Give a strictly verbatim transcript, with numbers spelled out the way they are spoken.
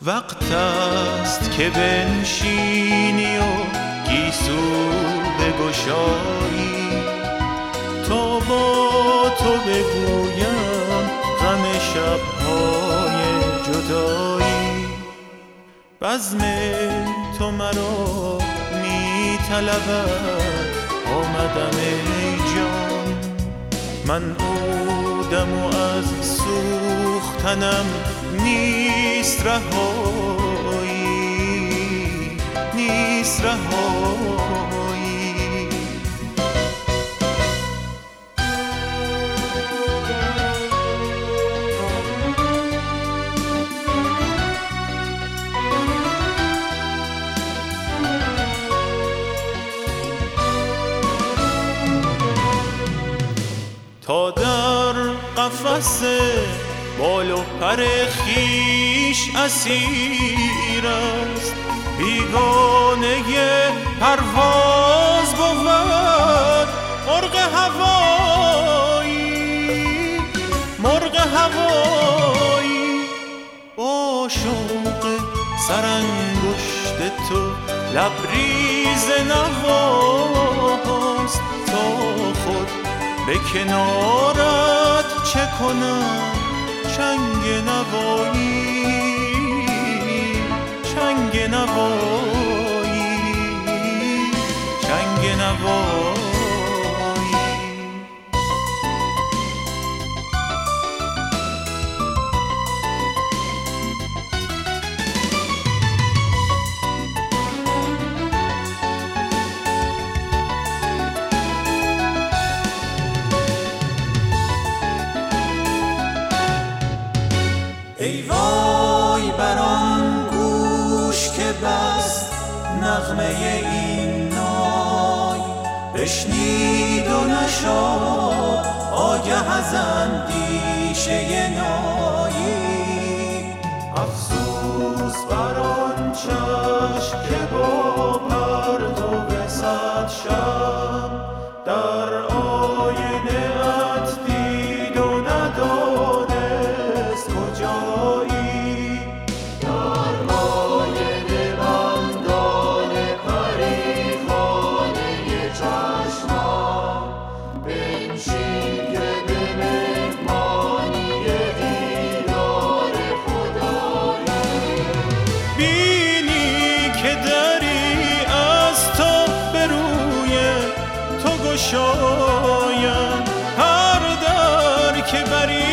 وقت است که بنشینی و گیسو بگشایی تا با تو بگویم غم شب‌های جدایی. بزم تو مرا می طلبد، آمدم ای جان، من عودم و از سوختنم نیست رهایی، نیست رهایی. تا در قفس بال و پر خویش اسیر است، بیگانه پرواز بود مرغ هوایی، مرغ هوایی. با شوق سرانگشت تو لبریز نواست، تا خود به کنارت چه کنم چنگ نوایی، چنگ نوایی، چنگ نوایی. ای وای بر آن گوش که بست نغمه این نای، بشنید و نشد آگه از اندیشه نایی. افسوس بر آن چشم که با پرتو صد شب در آینه ات دید و ندانست کجایی. در آینه بندان پریخانه چشمم بنشین که به مهمانی دیدار خدایی. بینی که دری از تو به روی تو گشایم، هر در که بری